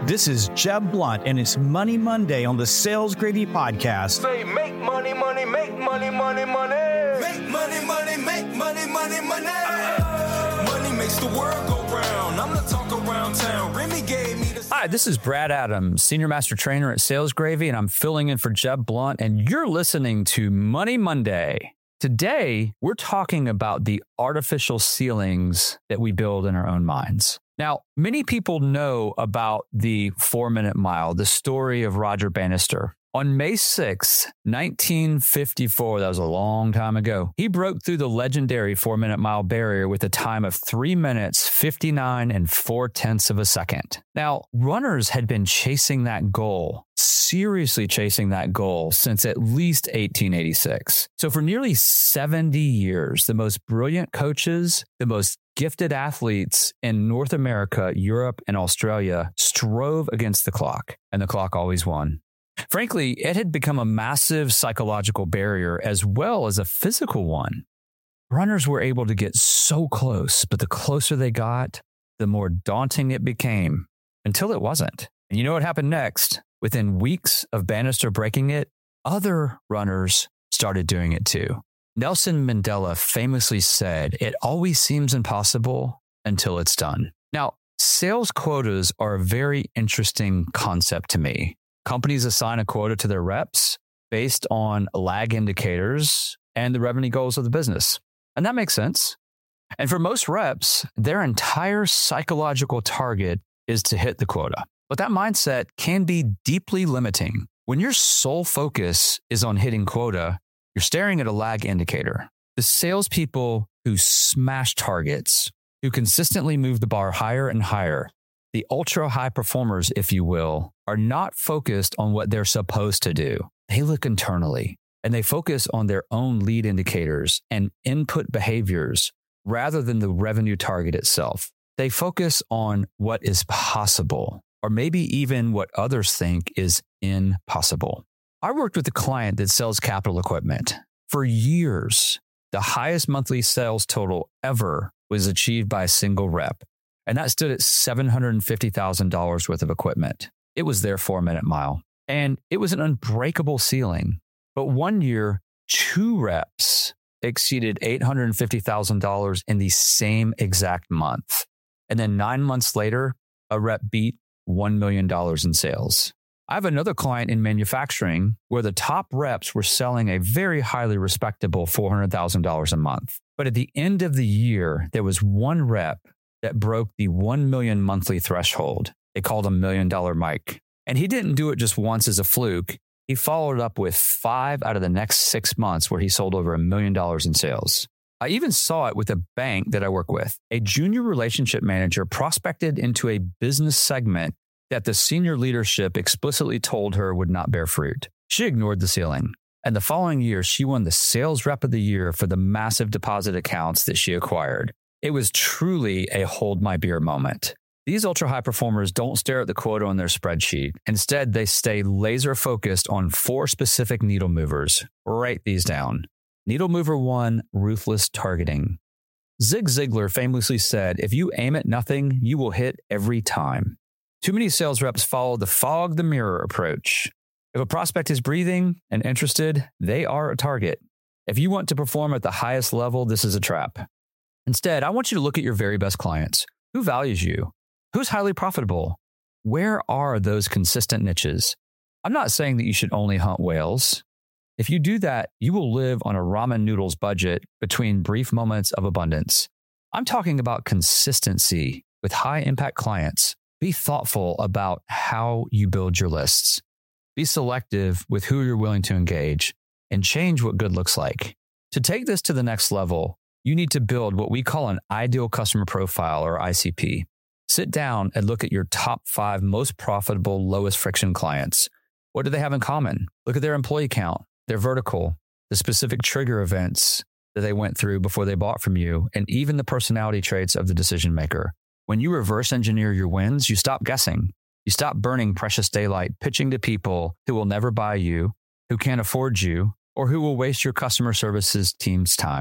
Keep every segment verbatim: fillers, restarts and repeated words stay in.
This is Jeb Blunt, and it's Money Monday on the Sales Gravy Podcast. Say make money, money, make money, money, money. Make money, money, make money, money, money. Uh, money makes the world go round. I'm the talk around town. Remy gave me the... Hi, this is Brad Adams, Senior Master Trainer at Sales Gravy, and I'm filling in for Jeb Blunt, and you're listening to Money Monday. Today, we're talking about the artificial ceilings that we build in our own minds. Now, many people know about the four-minute mile, the story of Roger Bannister. On May sixth, nineteen fifty-four, that was a long time ago, he broke through the legendary four-minute mile barrier with a time of three minutes, fifty-nine and four-tenths of a second. Now, runners had been chasing that goal, seriously chasing that goal since at least eighteen eighty-six. So for nearly seventy years, the most brilliant coaches, the most gifted athletes in North America, Europe, and Australia strove against the clock, and the clock always won. Frankly, it had become a massive psychological barrier as well as a physical one. Runners were able to get so close, but the closer they got, the more daunting it became, until it wasn't. And you know what happened next? Within weeks of Bannister breaking it, other runners started doing it too. Nelson Mandela famously said, "It always seems impossible until it's done." Now, sales quotas are a very interesting concept to me. Companies assign a quota to their reps based on lag indicators and the revenue goals of the business. And that makes sense. And for most reps, their entire psychological target is to hit the quota. But that mindset can be deeply limiting. When your sole focus is on hitting quota, you're staring at a lag indicator. The salespeople who smash targets, who consistently move the bar higher and higher, the ultra high performers, if you will, are not focused on what they're supposed to do. They look internally and they focus on their own lead indicators and input behaviors rather than the revenue target itself. They focus on what is possible, or maybe even what others think is impossible. I worked with a client that sells capital equipment. For years, the highest monthly sales total ever was achieved by a single rep, and that stood at seven hundred fifty thousand dollars worth of equipment. It was their four-minute mile, and it was an unbreakable ceiling. But one year, two reps exceeded eight hundred fifty thousand dollars in the same exact month. And then nine months later, a rep beat one million dollars in sales. I have another client in manufacturing where the top reps were selling a very highly respectable four hundred thousand dollars a month. But at the end of the year, there was one rep that broke the one million monthly threshold. They called him Million Dollar Mike. And he didn't do it just once as a fluke. He followed up with five out of the next six months where he sold over a million dollars in sales. I even saw it with a bank that I work with. A junior relationship manager prospected into a business segment that the senior leadership explicitly told her would not bear fruit. She ignored the ceiling. And the following year, she won the sales rep of the year for the massive deposit accounts that she acquired. It was truly a hold my beer moment. These ultra high performers don't stare at the quota on their spreadsheet. Instead, they stay laser focused on four specific needle movers. Write these down. Needle mover one, ruthless targeting. Zig Ziglar famously said, "If you aim at nothing, you will hit every time." Too many sales reps follow the fog the mirror approach. If a prospect is breathing and interested, they are a target. If you want to perform at the highest level, this is a trap. Instead, I want you to look at your very best clients. Who values you? Who's highly profitable? Where are those consistent niches? I'm not saying that you should only hunt whales. If you do that, you will live on a ramen noodles budget between brief moments of abundance. I'm talking about consistency with high impact clients. Be thoughtful about how you build your lists. Be selective with who you're willing to engage and change what good looks like. To take this to the next level, you need to build what we call an ideal customer profile, or I C P. Sit down and look at your top five most profitable, lowest friction clients. What do they have in common? Look at their employee count, their vertical, the specific trigger events that they went through before they bought from you, and even the personality traits of the decision maker. When you reverse engineer your wins, you stop guessing. You stop burning precious daylight pitching to people who will never buy you, who can't afford you, or who will waste your customer services team's time.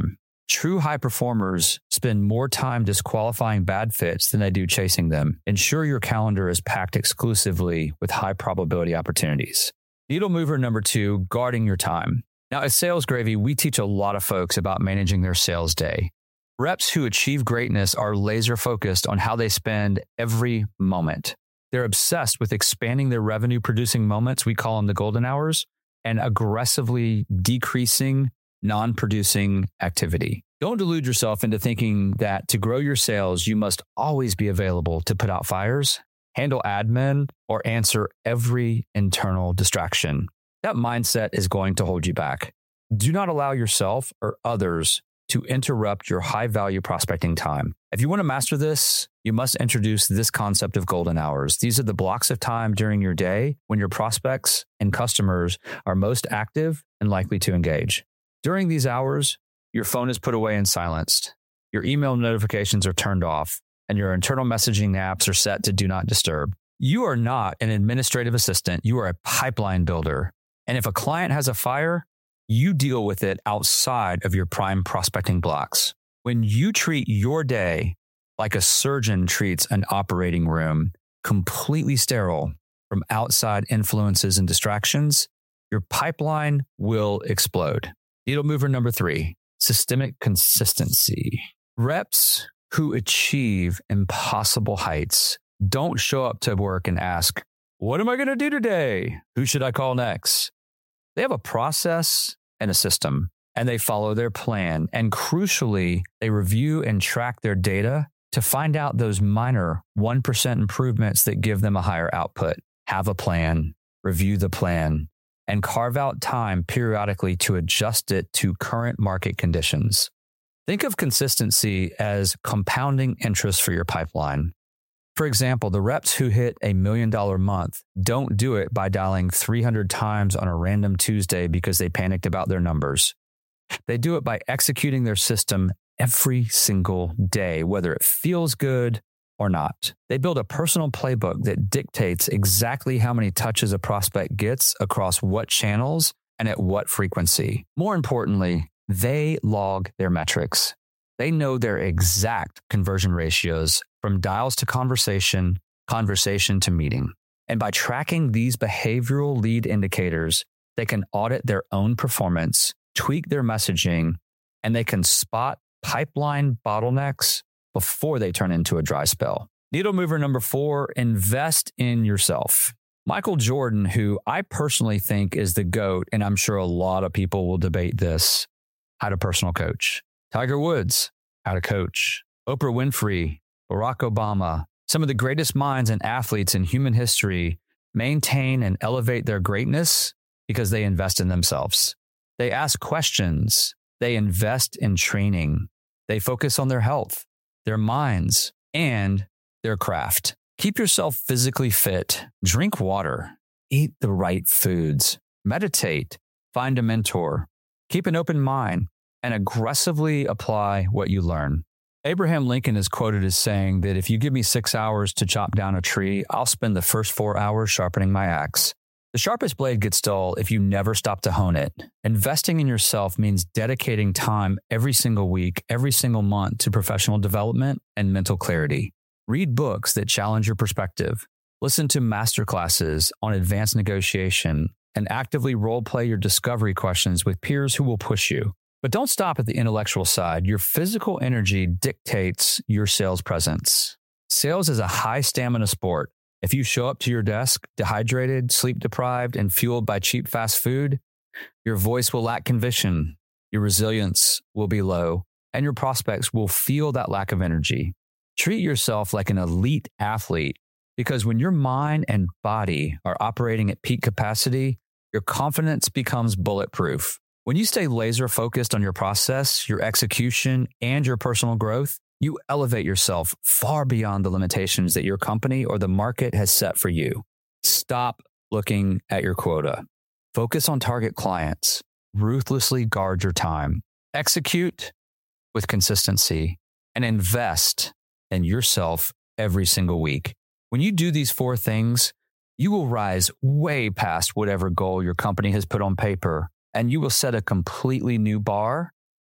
True high performers spend more time disqualifying bad fits than they do chasing them. Ensure your calendar is packed exclusively with high probability opportunities. Needle mover number two, guarding your time. Now, at Sales Gravy, we teach a lot of folks about managing their sales day. Reps who achieve greatness are laser focused on how they spend every moment. They're obsessed with expanding their revenue producing moments, we call them the golden hours, and aggressively decreasing non-producing activity. Don't delude yourself into thinking that to grow your sales, you must always be available to put out fires, handle admin, or answer every internal distraction. That mindset is going to hold you back. Do not allow yourself or others to interrupt your high-value prospecting time. If you want to master this, you must introduce this concept of golden hours. These are the blocks of time during your day when your prospects and customers are most active and likely to engage. During these hours, your phone is put away and silenced. Your email notifications are turned off, and your internal messaging apps are set to do not disturb. You are not an administrative assistant. You are a pipeline builder. And if a client has a fire, you deal with it outside of your prime prospecting blocks. When you treat your day like a surgeon treats an operating room, completely sterile from outside influences and distractions, your pipeline will explode. Needle mover number three, systemic consistency. Reps who achieve impossible heights don't show up to work and ask, what am I going to do today? Who should I call next? They have a process and a system, and they follow their plan. And crucially, they review and track their data to find out those minor one percent improvements that give them a higher output. Have a plan, review the plan, and carve out time periodically to adjust it to current market conditions. Think of consistency as compounding interest for your pipeline. For example, the reps who hit a million dollar month don't do it by dialing three hundred times on a random Tuesday because they panicked about their numbers. They do it by executing their system every single day, whether it feels good or not. They build a personal playbook that dictates exactly how many touches a prospect gets across what channels and at what frequency. More importantly, they log their metrics. They know their exact conversion ratios from dials to conversation, conversation to meeting. And by tracking these behavioral lead indicators, they can audit their own performance, tweak their messaging, and they can spot pipeline bottlenecks before they turn into a dry spell. Needle mover number four, invest in yourself. Michael Jordan, who I personally think is the GOAT, and I'm sure a lot of people will debate this, had a personal coach. Tiger Woods had a coach. Oprah Winfrey, Barack Obama, some of the greatest minds and athletes in human history maintain and elevate their greatness because they invest in themselves. They ask questions. They invest in training. They focus on their health, their minds, and their craft. Keep yourself physically fit. Drink water. Eat the right foods. Meditate. Find a mentor. Keep an open mind and aggressively apply what you learn. Abraham Lincoln is quoted as saying that if you give me six hours to chop down a tree, I'll spend the first four hours sharpening my axe. The sharpest blade gets dull if you never stop to hone it. Investing in yourself means dedicating time every single week, every single month to professional development and mental clarity. Read books that challenge your perspective. Listen to masterclasses on advanced negotiation and actively role-play your discovery questions with peers who will push you. But don't stop at the intellectual side. Your physical energy dictates your sales presence. Sales is a high stamina sport. If you show up to your desk dehydrated, sleep deprived, and fueled by cheap fast food, your voice will lack conviction, your resilience will be low, and your prospects will feel that lack of energy. Treat yourself like an elite athlete, because when your mind and body are operating at peak capacity, your confidence becomes bulletproof. When you stay laser focused on your process, your execution, and your personal growth, you elevate yourself far beyond the limitations that your company or the market has set for you. Stop looking at your quota. Focus on target clients. Ruthlessly guard your time. Execute with consistency and invest in yourself every single week. When you do these four things, you will rise way past whatever goal your company has put on paper, and you will set a completely new bar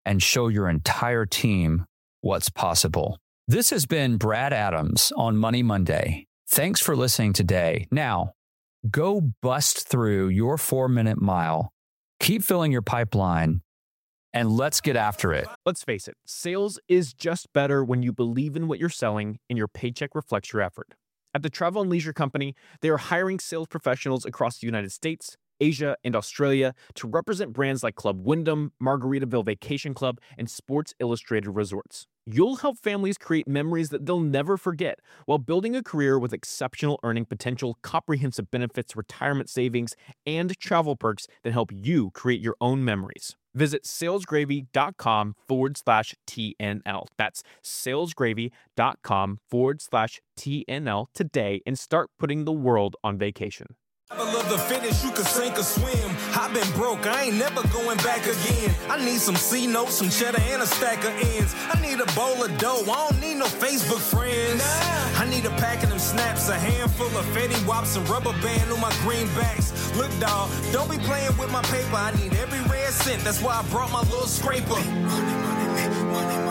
and show your entire team what's possible. This has been Brad Adams on Money Monday. Thanks for listening today. Now, go bust through your four-minute mile, keep filling your pipeline, and let's get after it. Let's face it, sales is just better when you believe in what you're selling and your paycheck reflects your effort. At the Travel and Leisure Company, they are hiring sales professionals across the United States, Asia, and Australia to represent brands like Club Wyndham, Margaritaville Vacation Club, and Sports Illustrated Resorts. You'll help families create memories that they'll never forget while building a career with exceptional earning potential, comprehensive benefits, retirement savings, and travel perks that help you create your own memories. Visit salesgravy.com forward slash TNL. That's salesgravy.com forward slash TNL today and start putting the world on vacation. I love the finish, you can sink or swim. I've been broke, I ain't never going back again. I need some C-notes, some cheddar, and a stack of ends. I need a bowl of dough, I don't need no Facebook friends. Nah. I need a pack of them snaps, a handful of Fetty Wops, and rubber band on my greenbacks. Look, dawg, don't be playing with my paper. I need every red cent, that's why I brought my little scraper. Money, money, money, money.